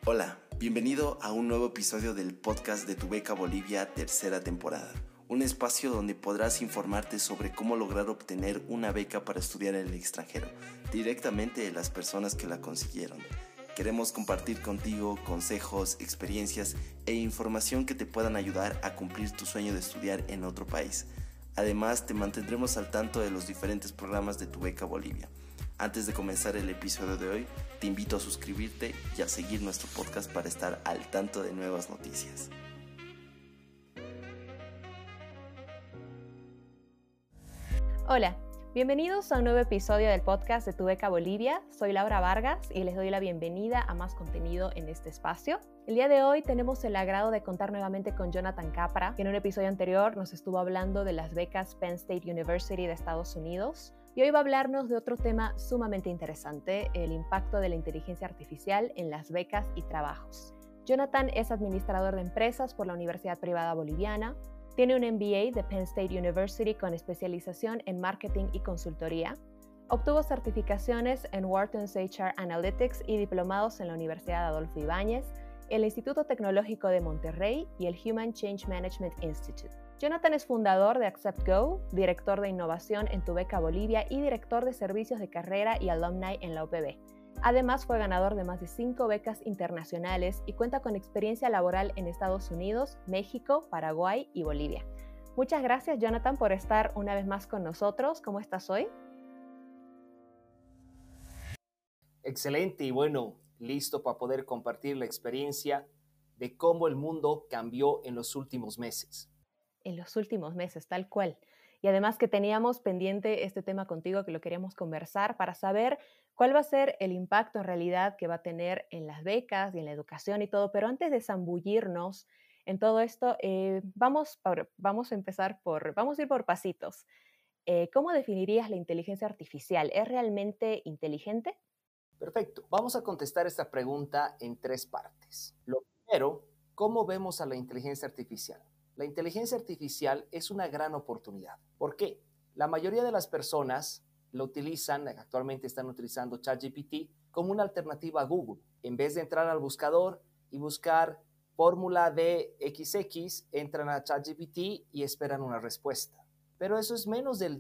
Hola, bienvenido a un nuevo episodio del podcast de Tu Beca Bolivia, tercera temporada. Un espacio donde podrás informarte sobre cómo lograr obtener una beca para estudiar en el extranjero, directamente de las personas que la consiguieron. Queremos compartir contigo consejos, experiencias e información que te puedan ayudar a cumplir tu sueño de estudiar en otro país. Además, te mantendremos al tanto de los diferentes programas de Tu Beca Bolivia. Antes de comenzar el episodio de hoy, te invito a suscribirte y a seguir nuestro podcast para estar al tanto de nuevas noticias. Hola, bienvenidos a un nuevo episodio del podcast de Tu Beca Bolivia. Soy Laura Vargas y les doy la bienvenida a más contenido en este espacio. El día de hoy tenemos el agrado de contar nuevamente con Jonathan Capra, que en un episodio anterior nos estuvo hablando de las becas Penn State University de Estados Unidos. Y hoy va a hablarnos de otro tema sumamente interesante, el impacto de la inteligencia artificial en las becas y trabajos. Jonathan es administrador de empresas por la Universidad Privada Boliviana, tiene un MBA de Penn State University con especialización en marketing y consultoría, obtuvo certificaciones en Wharton's HR Analytics y diplomados en la Universidad Adolfo Ibáñez, el Instituto Tecnológico de Monterrey y el Human Change Management Institute. Jonathan es fundador de AcceptGo, director de innovación en Tu Beca Bolivia y director de servicios de carrera y alumni en la UPB. Además, fue ganador de más de 5 becas internacionales y cuenta con experiencia laboral en Estados Unidos, México, Paraguay y Bolivia. Muchas gracias, Jonathan, por estar una vez más con nosotros. ¿Cómo estás hoy? Excelente y bueno, listo para poder compartir la experiencia de cómo el mundo cambió en los últimos meses. En los últimos meses, tal cual. Y además que teníamos pendiente este tema contigo que lo queríamos conversar para saber cuál va a ser el impacto en realidad que va a tener en las becas y en la educación y todo. Pero antes de zambullirnos en todo esto, vamos a ir por pasitos. ¿Cómo definirías la inteligencia artificial? ¿Es realmente inteligente? Perfecto. Vamos a contestar esta pregunta en 3 partes. Lo primero, ¿cómo vemos a la inteligencia artificial? La inteligencia artificial es una gran oportunidad. ¿Por qué? La mayoría de las personas lo utilizan, actualmente están utilizando ChatGPT como una alternativa a Google. En vez de entrar al buscador y buscar fórmula de XX, entran a ChatGPT y esperan una respuesta. Pero eso es menos del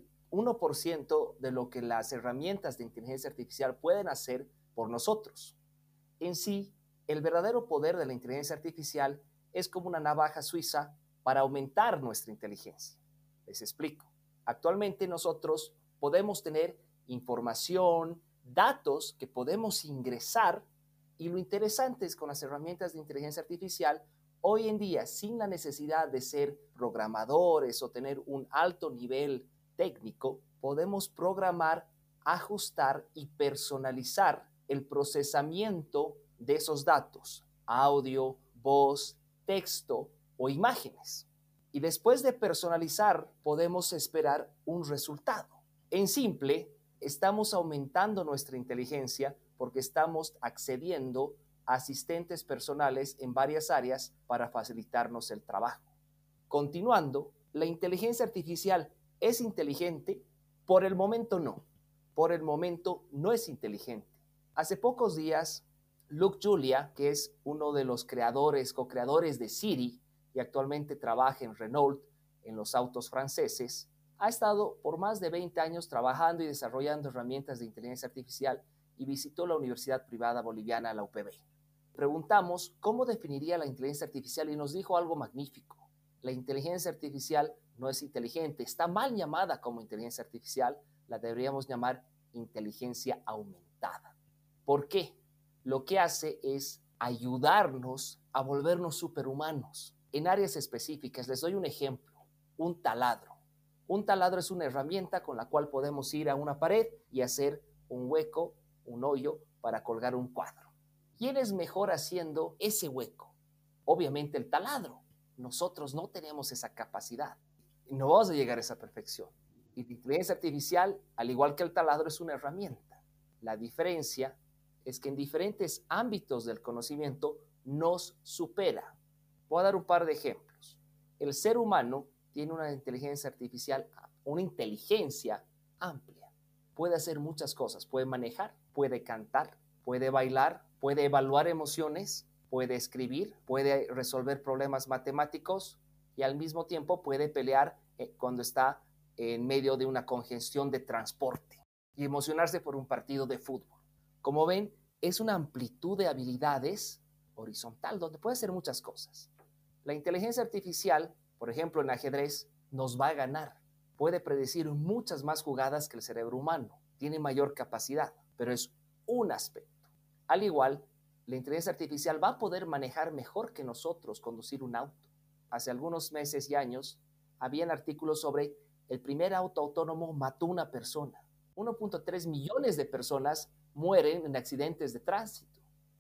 1% de lo que las herramientas de inteligencia artificial pueden hacer por nosotros. En sí, el verdadero poder de la inteligencia artificial es como una navaja suiza para aumentar nuestra inteligencia. Les explico. Actualmente nosotros podemos tener información, datos que podemos ingresar y lo interesante es con las herramientas de inteligencia artificial, hoy en día sin la necesidad de ser programadores o tener un alto nivel técnico, podemos programar, ajustar y personalizar el procesamiento de esos datos, audio, voz, texto o imágenes. Y después de personalizar, podemos esperar un resultado. En simple, estamos aumentando nuestra inteligencia porque estamos accediendo a asistentes personales en varias áreas para facilitarnos el trabajo. Continuando, la inteligencia artificial ¿es inteligente? Por el momento no. Por el momento no es inteligente. Hace pocos días, Luke Julia, que es uno de los co-creadores de Siri y actualmente trabaja en Renault, en los autos franceses, ha estado por más de 20 años trabajando y desarrollando herramientas de inteligencia artificial y visitó la Universidad Privada Boliviana, la UPB. Preguntamos cómo definiría la inteligencia artificial y nos dijo algo magnífico. La inteligencia artificial no es inteligente, está mal llamada como inteligencia artificial, la deberíamos llamar inteligencia aumentada. ¿Por qué? Lo que hace es ayudarnos a volvernos superhumanos en áreas específicas. Les doy un ejemplo, un taladro. Un taladro es una herramienta con la cual podemos ir a una pared y hacer un hueco, un hoyo para colgar un cuadro. ¿Quién es mejor haciendo ese hueco? Obviamente el taladro. Nosotros no tenemos esa capacidad. No vamos a llegar a esa perfección. Y la inteligencia artificial, al igual que el taladro, es una herramienta. La diferencia es que en diferentes ámbitos del conocimiento nos supera. Voy a dar un par de ejemplos. El ser humano tiene una inteligencia artificial, una inteligencia amplia. Puede hacer muchas cosas. Puede manejar, puede cantar, puede bailar, puede evaluar emociones, puede escribir, puede resolver problemas matemáticos y al mismo tiempo puede pelear cuando está en medio de una congestión de transporte y emocionarse por un partido de fútbol. Como ven, es una amplitud de habilidades horizontal donde puede hacer muchas cosas. La inteligencia artificial, por ejemplo, en ajedrez, nos va a ganar. Puede predecir muchas más jugadas que el cerebro humano. Tiene mayor capacidad, pero es un aspecto. Al igual, la inteligencia artificial va a poder manejar mejor que nosotros conducir un auto. Hace algunos meses y años, habían artículos sobre el primer auto autónomo mató a una persona. 1.3 millones de personas mueren en accidentes de tránsito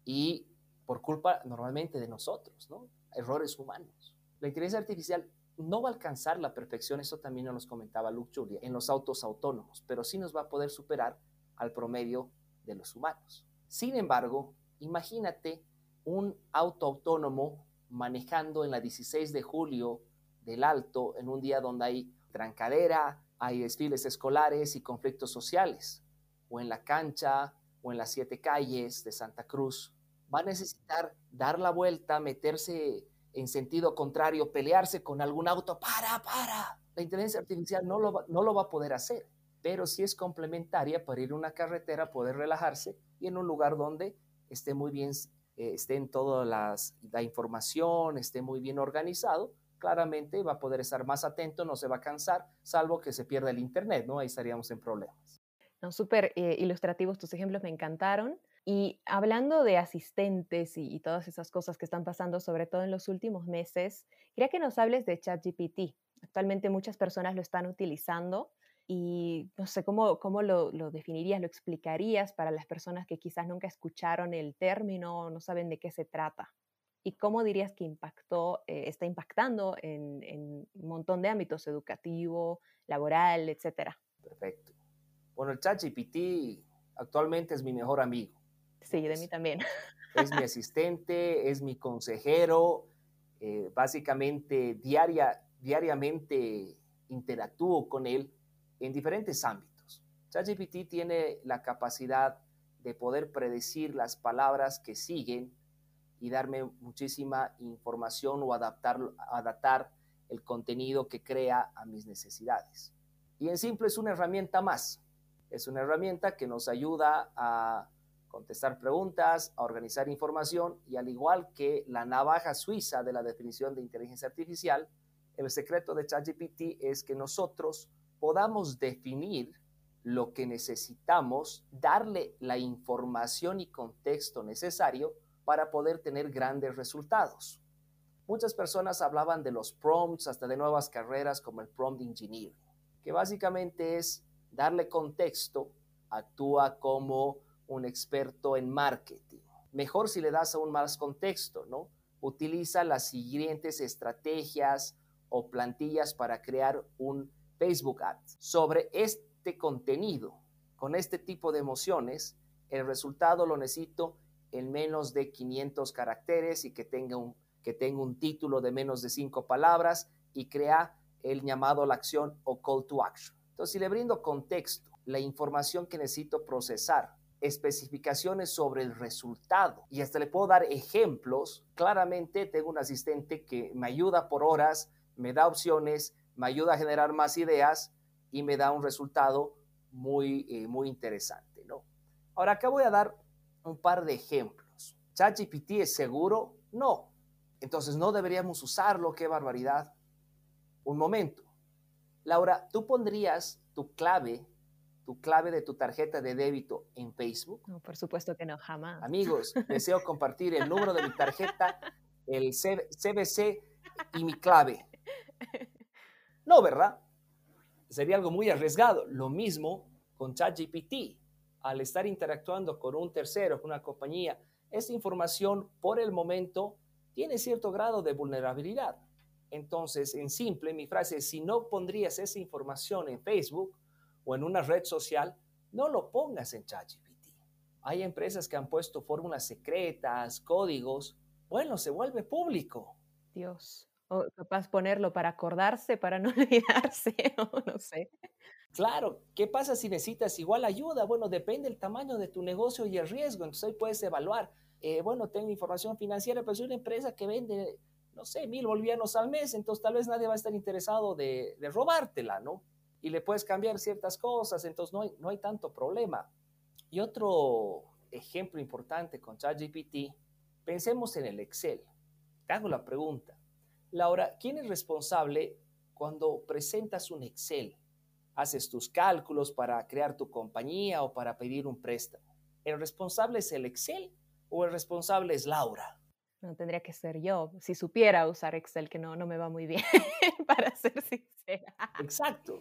y por culpa normalmente de nosotros, ¿no? Errores humanos. La inteligencia artificial no va a alcanzar la perfección, eso también nos comentaba Luke Julia, en los autos autónomos, pero sí nos va a poder superar al promedio de los humanos. Sin embargo, imagínate un auto autónomo manejando en la 16 de julio del Alto, en un día donde hay trancadera, hay desfiles escolares y conflictos sociales, o en la cancha, o en las 7 calles de Santa Cruz. Va a necesitar dar la vuelta, meterse en sentido contrario, pelearse con algún auto, para. La inteligencia artificial no lo va a poder hacer, pero sí es complementaria para ir a una carretera, poder relajarse y en un lugar donde esté muy bien, esté en toda la información, esté muy bien organizado, claramente va a poder estar más atento, no se va a cansar, salvo que se pierda el internet, ¿no? Ahí estaríamos en problemas. No, súper ilustrativos tus ejemplos, me encantaron. Y hablando de asistentes y todas esas cosas que están pasando, sobre todo en los últimos meses, quería que nos hables de ChatGPT. Actualmente muchas personas lo están utilizando y no sé cómo lo definirías, lo explicarías para las personas que quizás nunca escucharon el término o no saben de qué se trata. ¿Y cómo dirías que está impactando en un montón de ámbitos, educativo, laboral, etcétera? Perfecto. Bueno, el ChatGPT actualmente es mi mejor amigo. Sí, de mí también. Es mi asistente, es mi consejero, básicamente diariamente interactúo con él en diferentes ámbitos. ChatGPT tiene la capacidad de poder predecir las palabras que siguen y darme muchísima información o adaptar el contenido que crea a mis necesidades. Y en simple es una herramienta más. Es una herramienta que nos ayuda a contestar preguntas, a organizar información y al igual que la navaja suiza de la definición de inteligencia artificial, el secreto de ChatGPT es que nosotros podamos definir lo que necesitamos, darle la información y contexto necesario para poder tener grandes resultados. Muchas personas hablaban de los prompts, hasta de nuevas carreras como el prompt engineering, que básicamente es darle contexto, actúa como un experto en marketing. Mejor si le das aún más contexto, ¿no? Utiliza las siguientes estrategias o plantillas para crear un Facebook ad. Sobre este contenido, con este tipo de emociones, el resultado lo necesito en menos de 500 caracteres y que tenga un título de menos de 5 palabras y crea el llamado a la acción o call to action. Entonces, si le brindo contexto, la información que necesito procesar, especificaciones sobre el resultado y hasta le puedo dar ejemplos, claramente tengo un asistente que me ayuda por horas, me da opciones, me ayuda a generar más ideas y me da un resultado muy interesante, ¿no? Ahora, acá voy a dar un par de ejemplos. ¿ChatGPT es seguro? No. Entonces, ¿no deberíamos usarlo? ¡Qué barbaridad! Un momento. Laura, ¿tú pondrías tu clave de tu tarjeta de débito en Facebook? No, por supuesto que no, jamás. Amigos, deseo compartir el número de mi tarjeta, el CBC y mi clave. No, ¿verdad? Sería algo muy arriesgado. Lo mismo con ChatGPT. Al estar interactuando con un tercero, con una compañía, esta información por el momento tiene cierto grado de vulnerabilidad. Entonces, en simple, mi frase es, si no pondrías esa información en Facebook o en una red social, no lo pongas en ChatGPT. Hay empresas que han puesto fórmulas secretas, códigos. Bueno, se vuelve público. Dios. O capaz ponerlo para acordarse, para no olvidarse, o no sé. Claro, ¿qué pasa si necesitas igual ayuda? Bueno, depende del tamaño de tu negocio y el riesgo, entonces ahí puedes evaluar. bueno, tengo información financiera, pero soy una empresa que vende, no sé, 1,000 bolivianos al mes, entonces tal vez nadie va a estar interesado de robártela, ¿no? Y le puedes cambiar ciertas cosas, entonces no hay tanto problema. Y otro ejemplo importante con ChatGPT, pensemos en el Excel. Te hago la pregunta, Laura, ¿quién es responsable cuando presentas un Excel? Haces tus cálculos para crear tu compañía o para pedir un préstamo. ¿El responsable es el Excel o el responsable es Laura? No tendría que ser yo, si supiera usar Excel, que no me va muy bien, para ser sincera. Exacto.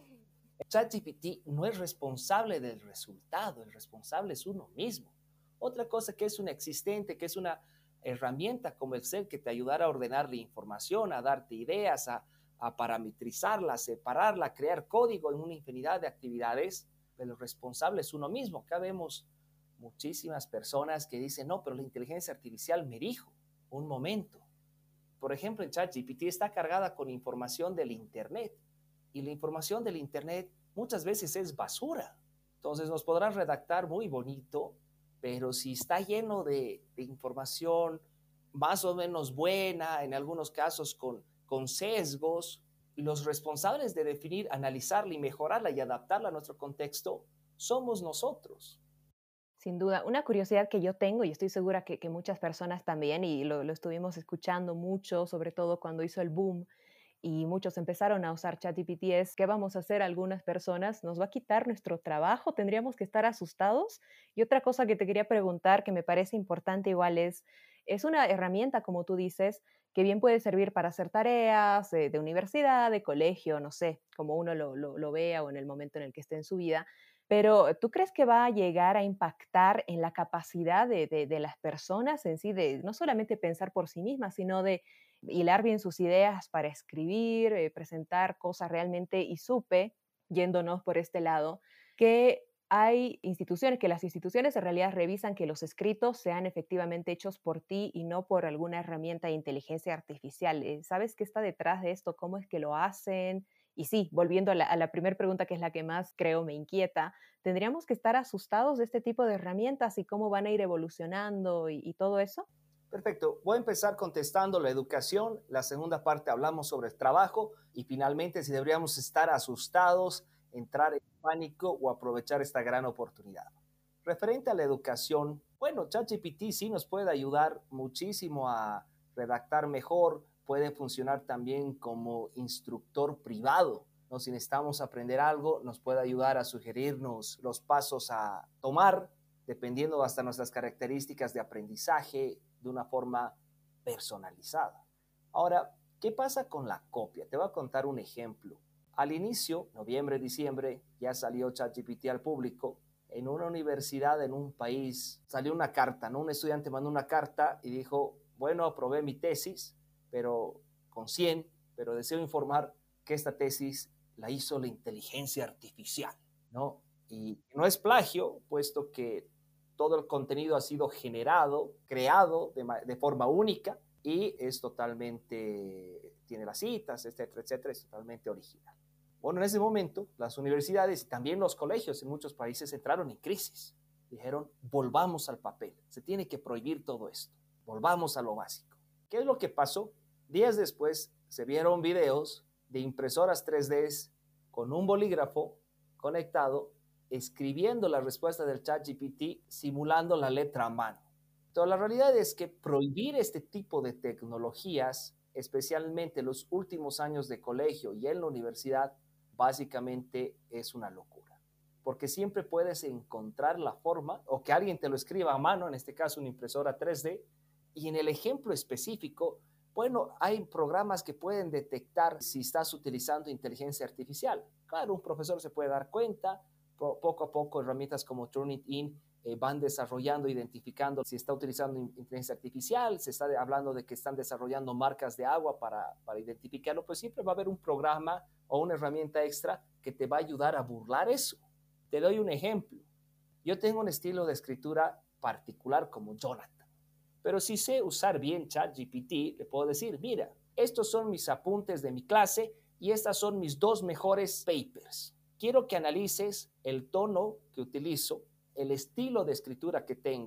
ChatGPT no es responsable del resultado, el responsable es uno mismo. Otra cosa que es una existente, que es una herramienta como Excel que te ayudará a ordenar la información, a darte ideas, a parametrizarla, a separarla, a crear código en una infinidad de actividades, pero el responsable es uno mismo. Acá vemos muchísimas personas que dicen, no, pero la inteligencia artificial me dijo, un momento. Por ejemplo, en ChatGPT está cargada con información del Internet y la información del Internet muchas veces es basura. Entonces nos podrá redactar muy bonito, pero si está lleno de información más o menos buena, en algunos casos con sesgos, los responsables de definir, analizarla y mejorarla y adaptarla a nuestro contexto somos nosotros. Sin duda, una curiosidad que yo tengo y estoy segura que muchas personas también, y lo estuvimos escuchando mucho, sobre todo cuando hizo el boom y muchos empezaron a usar ChatGPT, es qué vamos a hacer algunas personas, nos va a quitar nuestro trabajo, tendríamos que estar asustados. Y otra cosa que te quería preguntar, que me parece importante igual, es una herramienta, como tú dices, que bien puede servir para hacer tareas de universidad, de colegio, no sé, como uno lo vea o en el momento en el que esté en su vida. Pero ¿tú crees que va a llegar a impactar en la capacidad de las personas en sí, de no solamente pensar por sí mismas, sino de hilar bien sus ideas para escribir, presentar cosas realmente? Y supe, yéndonos por este lado, que hay instituciones, que las instituciones en realidad revisan que los escritos sean efectivamente hechos por ti y no por alguna herramienta de inteligencia artificial. ¿Sabes qué está detrás de esto? ¿Cómo es que lo hacen? Y sí, volviendo a la primera pregunta, que es la que más creo me inquieta, ¿tendríamos que estar asustados de este tipo de herramientas y cómo van a ir evolucionando y todo eso? Perfecto. Voy a empezar contestando la educación. La segunda parte hablamos sobre el trabajo y finalmente si deberíamos estar asustados, entrar en pánico o aprovechar esta gran oportunidad. Referente a la educación, bueno, ChatGPT sí nos puede ayudar muchísimo a redactar mejor, puede funcionar también como instructor privado, ¿no? Si necesitamos aprender algo, nos puede ayudar a sugerirnos los pasos a tomar, dependiendo hasta nuestras características de aprendizaje, de una forma personalizada. Ahora, ¿qué pasa con la copia? Te voy a contar un ejemplo. Al inicio, noviembre, diciembre, ya salió ChatGPT al público. En una universidad, en un país, salió una carta, ¿no? Un estudiante mandó una carta y dijo, bueno, aprobé mi tesis, pero con 100, pero deseo informar que esta tesis la hizo la inteligencia artificial, ¿no? Y no es plagio, puesto que todo el contenido ha sido generado, creado de forma única y es totalmente, tiene las citas, etcétera, etcétera, es totalmente original. Bueno, en ese momento, las universidades y también los colegios en muchos países entraron en crisis. Dijeron, volvamos al papel, se tiene que prohibir todo esto, volvamos a lo básico. ¿Qué es lo que pasó? Días después se vieron videos de impresoras 3D con un bolígrafo conectado, escribiendo la respuesta del ChatGPT, simulando la letra a mano. Entonces, la realidad es que prohibir este tipo de tecnologías, especialmente en los últimos años de colegio y en la universidad, básicamente es una locura. Porque siempre puedes encontrar la forma, o que alguien te lo escriba a mano, en este caso una impresora 3D, y en el ejemplo específico, bueno, hay programas que pueden detectar si estás utilizando inteligencia artificial. Claro, un profesor se puede dar cuenta, poco a poco herramientas como Turnitin van desarrollando, identificando si está utilizando inteligencia artificial, se está hablando de que están desarrollando marcas de agua para identificarlo, pues siempre va a haber un programa o una herramienta extra que te va a ayudar a burlar eso. Te doy un ejemplo. Yo tengo un estilo de escritura particular como Jonathan, pero si sé usar bien ChatGPT, le puedo decir, mira, estos son mis apuntes de mi clase y estas son mis 2 mejores papers. Quiero que analices el tono que utilizo, el estilo de escritura que tengo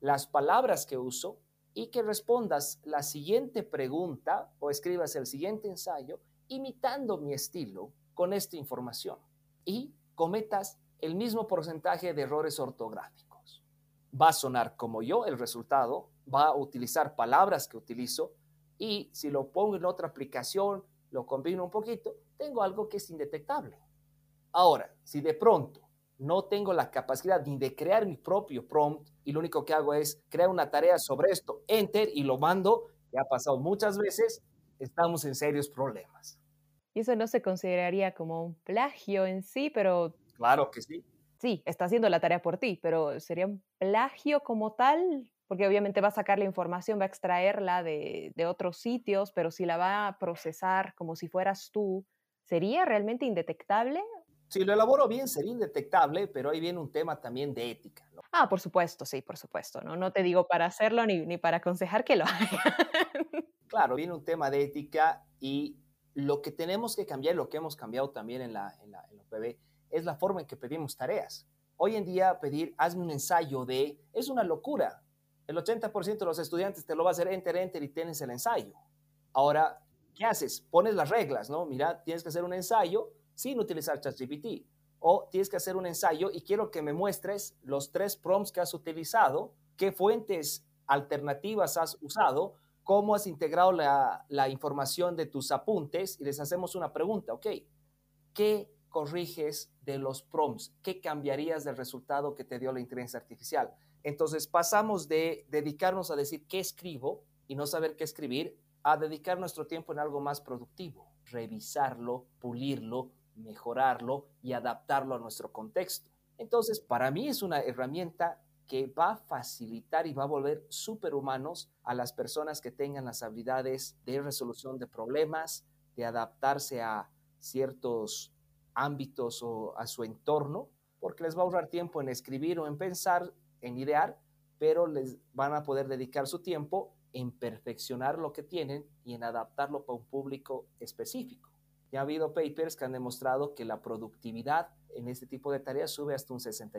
las palabras que uso y que respondas la siguiente pregunta o escribas el siguiente ensayo imitando mi estilo con esta información y cometas el mismo porcentaje de errores ortográficos. Va a sonar como yo el resultado, va a utilizar palabras que utilizo y si lo pongo en otra aplicación, lo combino un poquito, tengo algo que es indetectable. Ahora, si de pronto no tengo la capacidad ni de crear mi propio prompt y lo único que hago es crear una tarea sobre esto, enter y lo mando, que ha pasado muchas veces, estamos en serios problemas. Y eso no se consideraría como un plagio en sí, pero Claro que sí. sí, está haciendo la tarea por ti, pero ¿sería un plagio como tal? Porque obviamente va a sacar la información, va a extraerla de otros sitios, pero si la va a procesar como si fueras tú, ¿sería realmente indetectable? Si lo elaboro bien, sería indetectable, pero ahí viene un tema también de ética, ¿no? Ah, por supuesto, sí, por supuesto, ¿no? No te digo para hacerlo ni para aconsejar que lo hagan. Claro, viene un tema de ética y lo que tenemos que cambiar, lo que hemos cambiado también en la UPB, es la forma en que pedimos tareas. Hoy en día pedir, hazme un ensayo es una locura. El 80% de los estudiantes te lo va a hacer enter, enter y tienes el ensayo. Ahora, ¿qué haces? Pones las reglas, ¿no? Mira, tienes que hacer un ensayo sin utilizar ChatGPT. O tienes que hacer un ensayo y quiero que me muestres los 3 prompts que has utilizado, qué fuentes alternativas has usado, cómo has integrado la información de tus apuntes y les hacemos una pregunta, ¿ok? ¿Qué corriges de los prompts? ¿Qué cambiarías del resultado que te dio la inteligencia artificial? Entonces pasamos de dedicarnos a decir qué escribo y no saber qué escribir a dedicar nuestro tiempo en algo más productivo, revisarlo, pulirlo, mejorarlo y adaptarlo a nuestro contexto. Entonces, para mí es una herramienta que va a facilitar y va a volver superhumanos a las personas que tengan las habilidades de resolución de problemas, de adaptarse a ciertos ámbitos o a su entorno, porque les va a ahorrar tiempo en escribir o en pensar, en idear, pero les van a poder dedicar su tiempo en perfeccionar lo que tienen y en adaptarlo para un público específico. Ya ha habido papers que han demostrado que la productividad en este tipo de tareas sube hasta un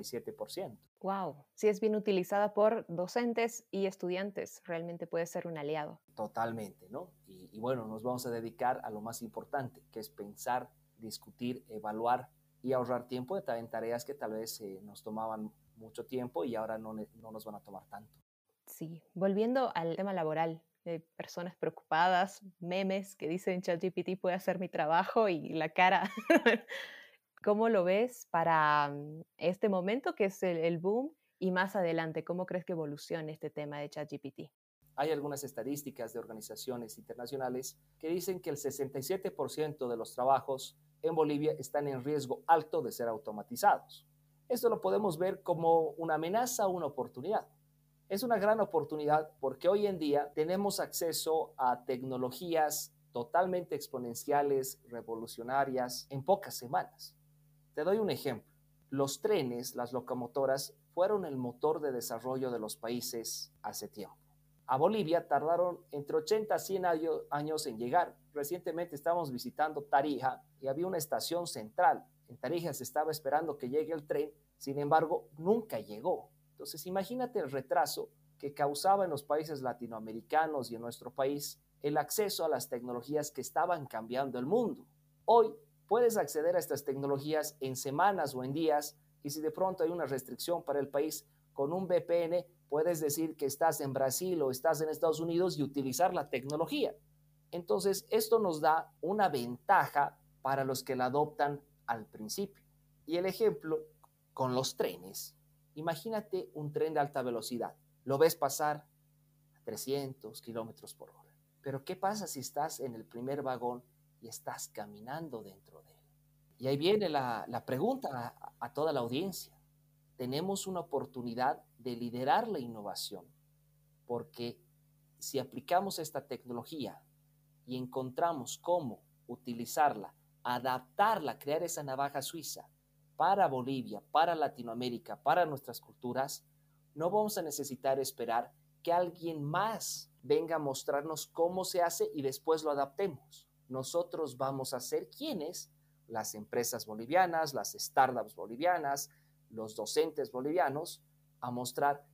67%. Wow, si es bien utilizada por docentes y estudiantes, realmente puede ser un aliado. Totalmente, ¿no? Y bueno, nos vamos a dedicar a lo más importante, que es pensar, discutir, evaluar y ahorrar tiempo en tareas que tal vez nos tomaban mucho tiempo y ahora no nos van a tomar tanto. Sí, volviendo al tema laboral, de personas preocupadas, memes que dicen ChatGPT puede hacer mi trabajo y la cara. ¿Cómo lo ves para este momento que es el boom y más adelante? ¿Cómo crees que evolucione este tema de ChatGPT? Hay algunas estadísticas de organizaciones internacionales que dicen que el 67% de los trabajos en Bolivia están en riesgo alto de ser automatizados. Esto lo podemos ver como una amenaza o una oportunidad. Es una gran oportunidad porque hoy en día tenemos acceso a tecnologías totalmente exponenciales, revolucionarias, en pocas semanas. Te doy un ejemplo. Los trenes, las locomotoras, fueron el motor de desarrollo de los países hace tiempo. A Bolivia tardaron entre 80 a 100 años en llegar. Recientemente estábamos visitando Tarija y había una estación central. En Tarija se estaba esperando que llegue el tren, sin embargo, nunca llegó. Entonces, imagínate el retraso que causaba en los países latinoamericanos y en nuestro país el acceso a las tecnologías que estaban cambiando el mundo. Hoy puedes acceder a estas tecnologías en semanas o en días y si de pronto hay una restricción para el país, con un VPN puedes decir que estás en Brasil o estás en Estados Unidos y utilizar la tecnología. Entonces, esto nos da una ventaja para los que la adoptan al principio. Y el ejemplo con los trenes. Imagínate un tren de alta velocidad. Lo ves pasar a 300 kilómetros por hora. Pero ¿qué pasa si estás en el primer vagón y estás caminando dentro de él? Y ahí viene la pregunta a toda la audiencia. Tenemos una oportunidad de liderar la innovación, porque si aplicamos esta tecnología y encontramos cómo utilizarla, adaptarla, crear esa navaja suiza para Bolivia, para Latinoamérica, para nuestras culturas, no vamos a necesitar esperar que alguien más venga a mostrarnos cómo se hace y después lo adaptemos. Nosotros vamos a ser quienes, las empresas bolivianas, las startups bolivianas, los docentes bolivianos, a mostrar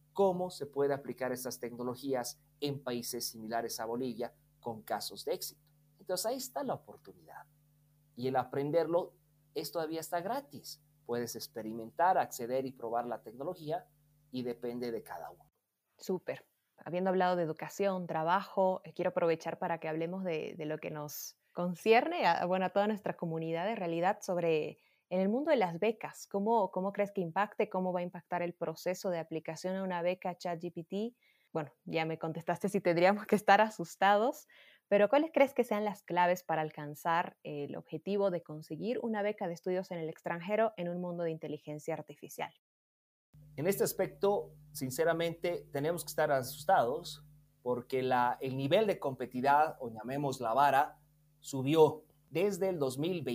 cómo se puede aplicar estas tecnologías en países similares a Bolivia con casos de éxito. Entonces ahí está la oportunidad. Y el aprenderlo todavía está gratis. Puedes experimentar, acceder y probar la tecnología y depende de cada uno. Súper. Habiendo hablado de educación, trabajo, quiero aprovechar para que hablemos de lo que nos concierne a toda nuestra comunidad de realidad sobre en el mundo de las becas. ¿Cómo crees que impacte? ¿Cómo va a impactar el proceso de aplicación a una beca ChatGPT? Bueno, ya me contestaste si tendríamos que estar asustados, pero ¿cuáles crees que sean las claves para alcanzar el objetivo de conseguir una beca de estudios en el extranjero en un mundo de inteligencia artificial? En este aspecto, sinceramente, tenemos que estar asustados porque el nivel de competitividad, o llamemos la vara, subió. Desde el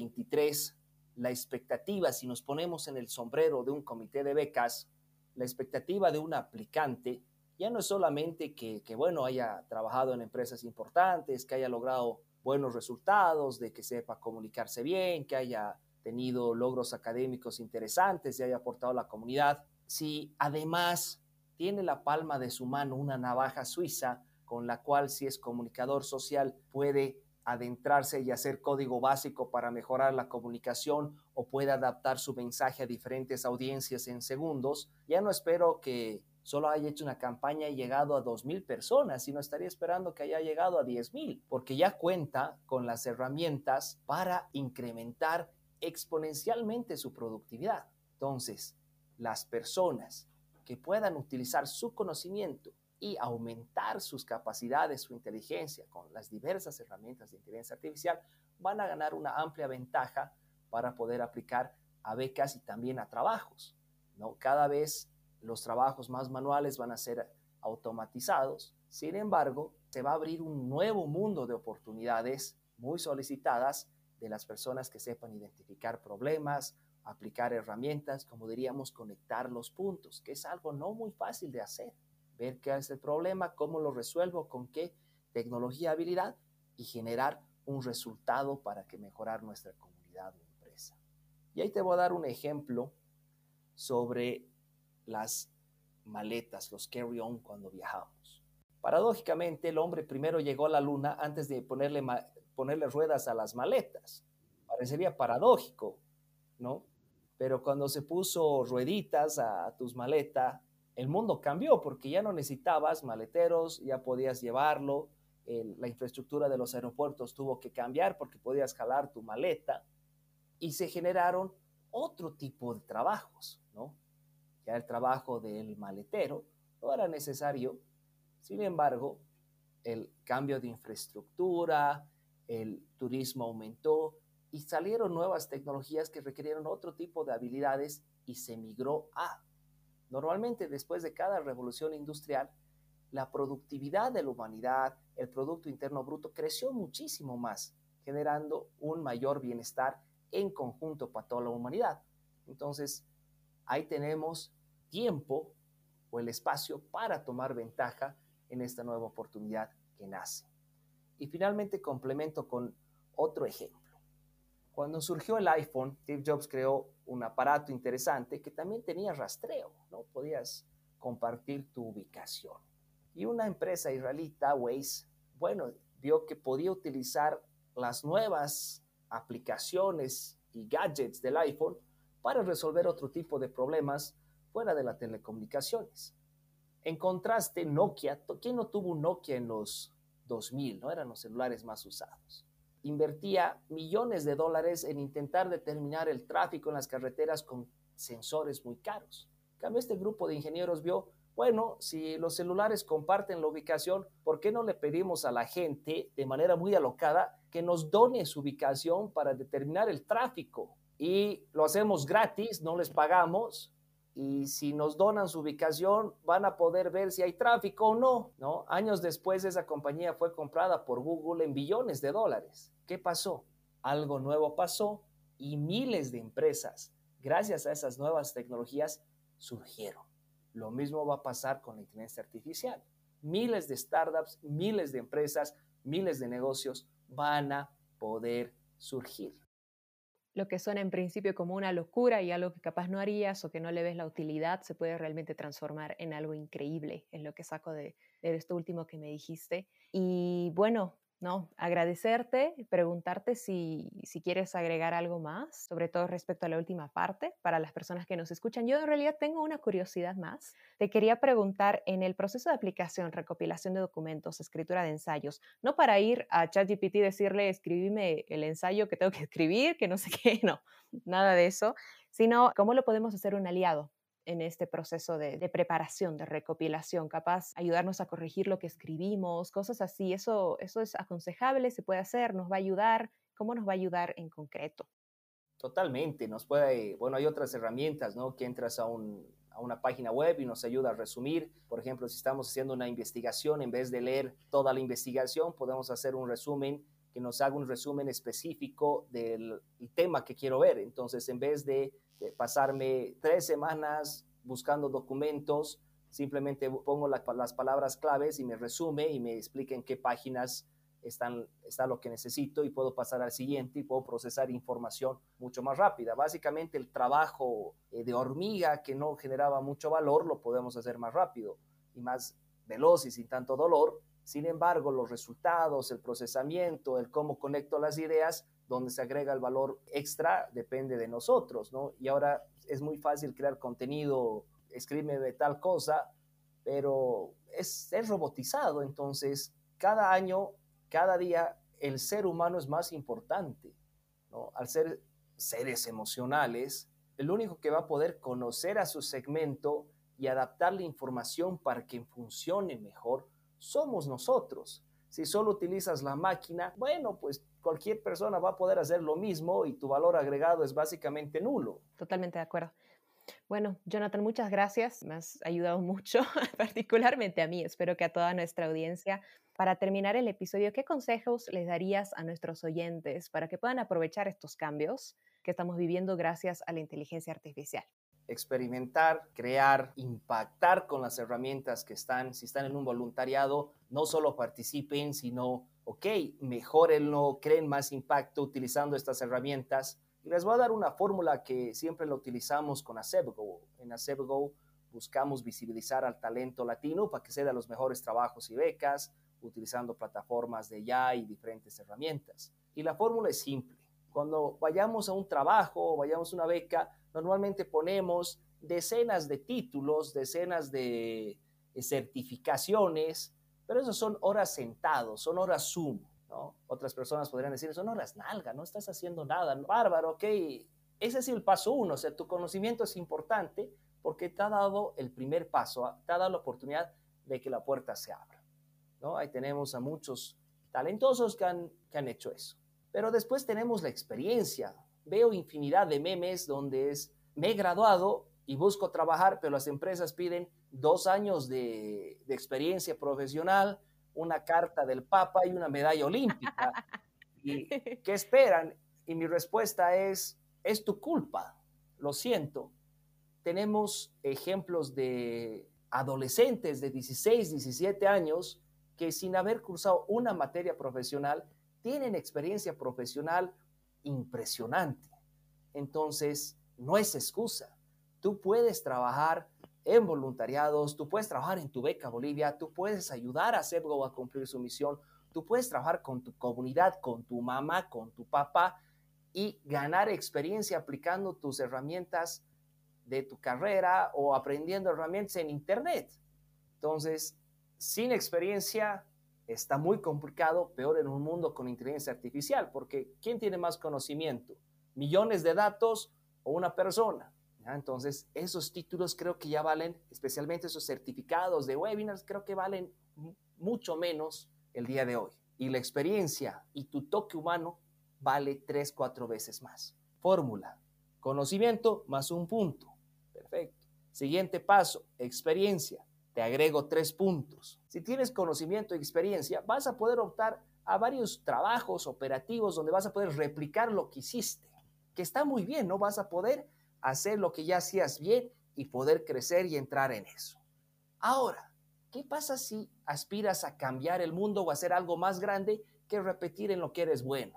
2023, la expectativa, si nos ponemos en el sombrero de un comité de becas, la expectativa de un aplicante ya no es solamente que haya trabajado en empresas importantes, que haya logrado buenos resultados, de que sepa comunicarse bien, que haya tenido logros académicos interesantes y haya aportado a la comunidad. Si además tiene la palma de su mano una navaja suiza con la cual, si es comunicador social, puede adentrarse y hacer código básico para mejorar la comunicación o puede adaptar su mensaje a diferentes audiencias en segundos, ya no espero que solo haya hecho una campaña y llegado a 2,000 personas, sino estaría esperando que haya llegado a 10,000, porque ya cuenta con las herramientas para incrementar exponencialmente su productividad. Entonces, las personas que puedan utilizar su conocimiento y aumentar sus capacidades, su inteligencia con las diversas herramientas de inteligencia artificial, van a ganar una amplia ventaja para poder aplicar a becas y también a trabajos, ¿no? Cada vez los trabajos más manuales van a ser automatizados. Sin embargo, se va a abrir un nuevo mundo de oportunidades muy solicitadas de las personas que sepan identificar problemas, aplicar herramientas, como diríamos, conectar los puntos, que es algo no muy fácil de hacer. Ver qué es el problema, cómo lo resuelvo, con qué tecnología, habilidad y generar un resultado para que mejorar nuestra comunidad o empresa. Y ahí te voy a dar un ejemplo sobre las maletas, los carry-on cuando viajamos. Paradójicamente, el hombre primero llegó a la luna antes de ponerle ruedas a las maletas. Parecería paradójico, ¿no? Pero cuando se puso rueditas a tus maletas, el mundo cambió porque ya no necesitabas maleteros, ya podías llevarlo. La infraestructura de los aeropuertos tuvo que cambiar porque podías jalar tu maleta y se generaron otro tipo de trabajos, ¿no? Ya el trabajo del maletero no era necesario. Sin embargo, el cambio de infraestructura, el turismo aumentó y salieron nuevas tecnologías que requirieron otro tipo de habilidades y se migró a. Normalmente, después de cada revolución industrial, la productividad de la humanidad, el Producto Interno Bruto, creció muchísimo más, generando un mayor bienestar en conjunto para toda la humanidad. Entonces, ahí tenemos tiempo o el espacio para tomar ventaja en esta nueva oportunidad que nace. Y finalmente complemento con otro ejemplo. Cuando surgió el iPhone, Steve Jobs creó un aparato interesante que también tenía rastreo, ¿no? Podías compartir tu ubicación. Y una empresa israelita, Waze, vio que podía utilizar las nuevas aplicaciones y gadgets del iPhone para resolver otro tipo de problemas fuera de las telecomunicaciones. En contraste, Nokia, ¿quién no tuvo un Nokia en los 2000? ¿No? Eran los celulares más usados. Invertía millones de dólares en intentar determinar el tráfico en las carreteras con sensores muy caros. En cambio, este grupo de ingenieros vio, si los celulares comparten la ubicación, ¿por qué no le pedimos a la gente de manera muy alocada que nos done su ubicación para determinar el tráfico? Y lo hacemos gratis, no les pagamos. Y si nos donan su ubicación, van a poder ver si hay tráfico o no, ¿no? Años después, esa compañía fue comprada por Google en billones de dólares. ¿Qué pasó? Algo nuevo pasó y miles de empresas, gracias a esas nuevas tecnologías, surgieron. Lo mismo va a pasar con la inteligencia artificial. Miles de startups, miles de empresas, miles de negocios van a poder surgir. lo que suena en principio como una locura y algo que capaz no harías o que no le ves la utilidad, se puede realmente transformar en algo increíble, es lo que saco de esto último que me dijiste. Y bueno, no, agradecerte, preguntarte si quieres agregar algo más, sobre todo respecto a la última parte, para las personas que nos escuchan. Yo en realidad tengo una curiosidad más. Te quería preguntar, en el proceso de aplicación, recopilación de documentos, escritura de ensayos, no para ir a ChatGPT y decirle, escribime el ensayo que tengo que escribir, que no sé qué, no, nada de eso, sino cómo lo podemos hacer un aliado en este proceso de preparación, de recopilación, capaz ayudarnos a corregir lo que escribimos, cosas así. Eso es aconsejable, se puede hacer, nos va a ayudar. ¿Cómo nos va a ayudar en concreto? Totalmente, nos puede, bueno, hay otras herramientas, ¿no? Que entras a una página web y nos ayuda a resumir. Por ejemplo, si estamos haciendo una investigación, en vez de leer toda la investigación, podemos hacer un resumen que nos haga un resumen específico del tema que quiero ver. Entonces, en vez de pasarme 3 semanas buscando documentos, simplemente pongo las palabras claves y me resume y me explica en qué páginas está lo que necesito y puedo pasar al siguiente y puedo procesar información mucho más rápida. Básicamente el trabajo de hormiga que no generaba mucho valor lo podemos hacer más rápido y más veloz y sin tanto dolor. Sin embargo, los resultados, el procesamiento, el cómo conecto las ideas, donde se agrega el valor extra, depende de nosotros, ¿no? Y ahora es muy fácil crear contenido, escríbeme tal cosa, pero es robotizado. Entonces, cada año, cada día, el ser humano es más importante, ¿no? Al ser seres emocionales, el único que va a poder conocer a su segmento y adaptar la información para que funcione mejor somos nosotros. Si solo utilizas la máquina, bueno, pues cualquier persona va a poder hacer lo mismo y tu valor agregado es básicamente nulo. Totalmente de acuerdo. Bueno, Jonathan, muchas gracias. Me has ayudado mucho, particularmente a mí. Espero que a toda nuestra audiencia. Para terminar el episodio, ¿qué consejos les darías a nuestros oyentes para que puedan aprovechar estos cambios que estamos viviendo gracias a la inteligencia artificial? Experimentar, crear, impactar con las herramientas que están. Si están en un voluntariado, no solo participen, sino, ok, mejórenlo, creen más impacto utilizando estas herramientas. Y les voy a dar una fórmula que siempre la utilizamos con ACEBGO. En ACEBGO buscamos visibilizar al talento latino para que se den los mejores trabajos y becas, utilizando plataformas de IA y diferentes herramientas. Y la fórmula es simple. Cuando vayamos a un trabajo o vayamos a una beca, normalmente ponemos decenas de títulos, decenas de certificaciones, pero eso son horas sentados, son horas Zoom, ¿no? Otras personas podrían decir, son horas nalga, no estás haciendo nada, bárbaro, ok. Ese es el paso 1, o sea, tu conocimiento es importante porque te ha dado el primer paso, te ha dado la oportunidad de que la puerta se abra, ¿no? Ahí tenemos a muchos talentosos que han hecho eso. Pero después tenemos la experiencia. Veo infinidad de memes donde me he graduado y busco trabajar, pero las empresas piden 2 años de experiencia profesional, una carta del Papa y una medalla olímpica. ¿Y qué esperan? Y mi respuesta es tu culpa, lo siento. Tenemos ejemplos de adolescentes de 16, 17 años que sin haber cursado una materia profesional tienen experiencia profesional impresionante. Entonces, no es excusa. Tú puedes trabajar en voluntariados, tú puedes trabajar en tu beca Bolivia, tú puedes ayudar a CEBGO a cumplir su misión, tú puedes trabajar con tu comunidad, con tu mamá, con tu papá y ganar experiencia aplicando tus herramientas de tu carrera o aprendiendo herramientas en internet. Entonces, sin experiencia está muy complicado, peor en un mundo con inteligencia artificial, porque ¿quién tiene más conocimiento? ¿Millones de datos o una persona? ¿Ya? Entonces, esos títulos creo que ya valen, especialmente esos certificados de webinars, creo que valen mucho menos el día de hoy. Y la experiencia y tu toque humano vale 3, 4 veces más. Fórmula: conocimiento más un punto. Perfecto. Siguiente paso: experiencia. Te agrego 3 puntos. Si tienes conocimiento y experiencia, vas a poder optar a varios trabajos operativos donde vas a poder replicar lo que hiciste, que está muy bien, ¿no? Vas a poder hacer lo que ya hacías bien y poder crecer y entrar en eso. Ahora, ¿qué pasa si aspiras a cambiar el mundo o a hacer algo más grande que repetir en lo que eres bueno?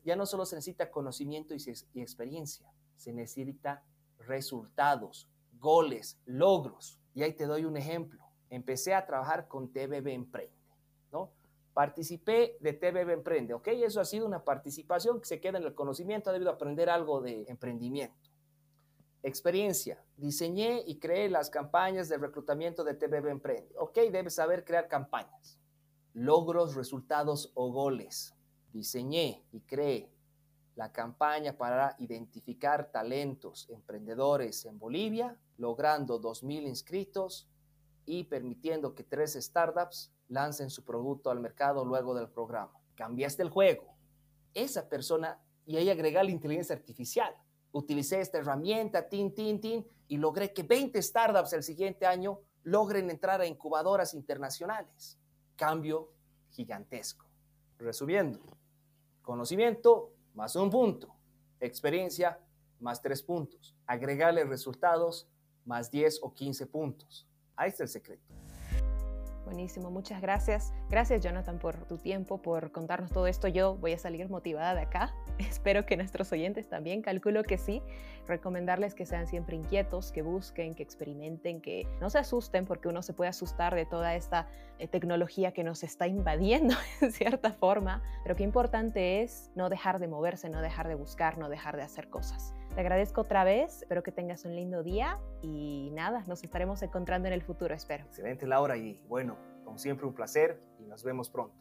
ya no solo se necesita conocimiento y experiencia, se necesita resultados, goles, logros. Y ahí te doy un ejemplo. Empecé a trabajar con TBB Emprende, ¿no? Participé de TBB Emprende, ¿ok? Eso ha sido una participación que se queda en el conocimiento, ha debido aprender algo de emprendimiento. Experiencia, diseñé y creé las campañas de reclutamiento de TBB Emprende, ¿ok? Debes saber crear campañas. Logros, resultados o goles. Diseñé y creé la campaña para identificar talentos emprendedores en Bolivia, logrando 2,000 inscritos y permitiendo que 3 startups lancen su producto al mercado luego del programa. Cambiaste el juego. Esa persona, y ahí agregué la inteligencia artificial. Utilicé esta herramienta, y logré que 20 startups el siguiente año logren entrar a incubadoras internacionales. Cambio gigantesco. Resumiendo, conocimiento más 1 punto, experiencia más 3 puntos, agregarle resultados más 10 o 15 puntos. Ahí está el secreto. Buenísimo, muchas gracias. Gracias, Jonathan, por tu tiempo, por contarnos todo esto. Yo voy a salir motivada de acá. Espero que nuestros oyentes también, calculo que sí. Recomendarles que sean siempre inquietos, que busquen, que experimenten, que no se asusten, porque uno se puede asustar de toda esta tecnología que nos está invadiendo en cierta forma. Pero qué importante es no dejar de moverse, no dejar de buscar, no dejar de hacer cosas. Te agradezco otra vez, espero que tengas un lindo día y nada, nos estaremos encontrando en el futuro, espero. Excelente, Laura, y bueno, como siempre un placer y nos vemos pronto.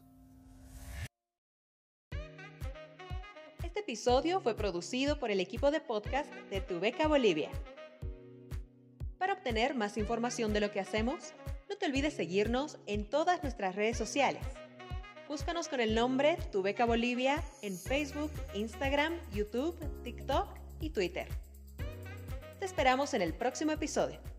Este episodio fue producido por el equipo de podcast de Tu Beca Bolivia. Para obtener más información de lo que hacemos, no te olvides seguirnos en todas nuestras redes sociales. Búscanos con el nombre Tu Beca Bolivia en Facebook, Instagram, YouTube, TikTok y Twitter. Te esperamos en el próximo episodio.